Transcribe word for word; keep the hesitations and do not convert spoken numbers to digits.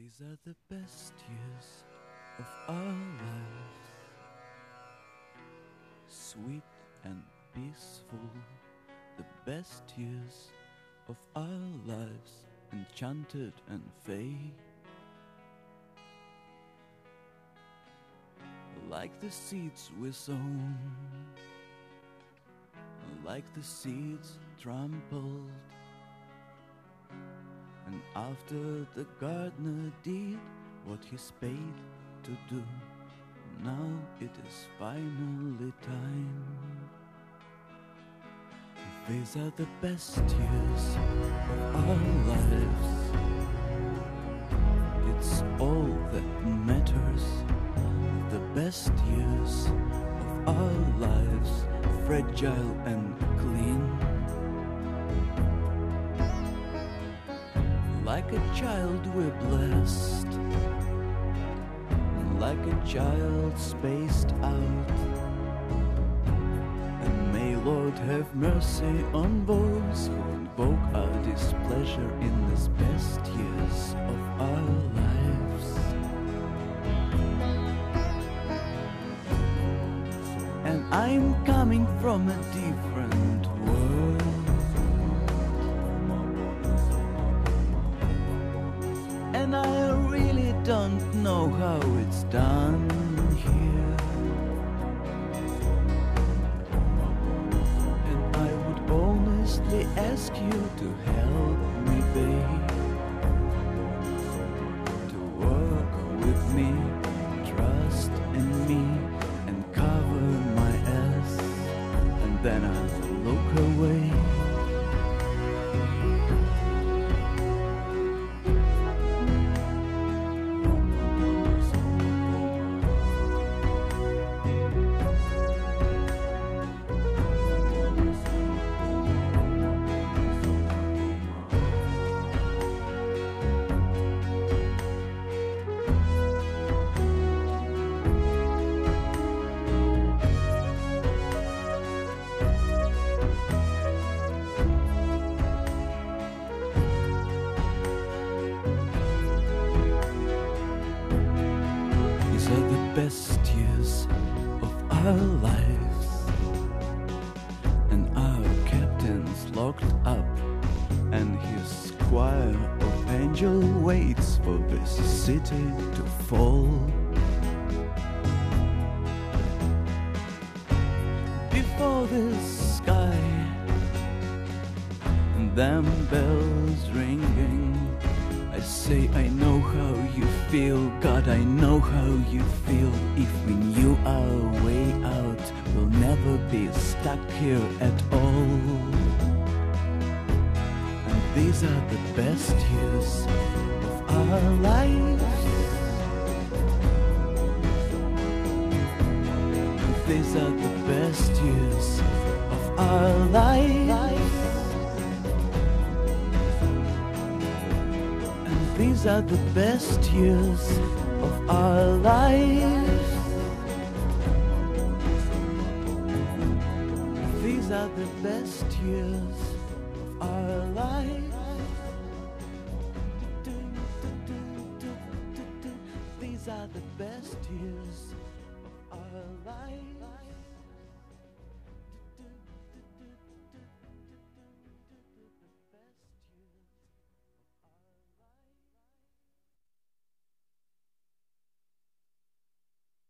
These are the best years of our lives, sweet and peaceful, the best years of our lives, enchanted and fey. Like the seeds we sown, like the seeds trampled, and after the gardener did what he's paid to do, now it is finally time. These are the best years of our lives. It's all that matters. The best years of our lives, fragile and clean. Like a child we're blessed, like a child spaced out. And may Lord have mercy on those who invoke our displeasure in these best years of our lives. And I'm coming from a different world, and I really don't know how it's done here. And I would honestly ask you to help me, babe, to work with me, trust in me, and cover my ass, and then I'll look away. These are the best years of our lives, and our captain's locked up, and his choir of angel waits for this city to fall. Before this sky, and them bells ringing, I say I know how you feel, God, I know how you feel. If we knew our way out, we'll never be stuck here at all. And these are the best years of our lives. And these are the best years of our lives. These are the best years of our lives. These are the best years of our lives. These are the best years of our lives.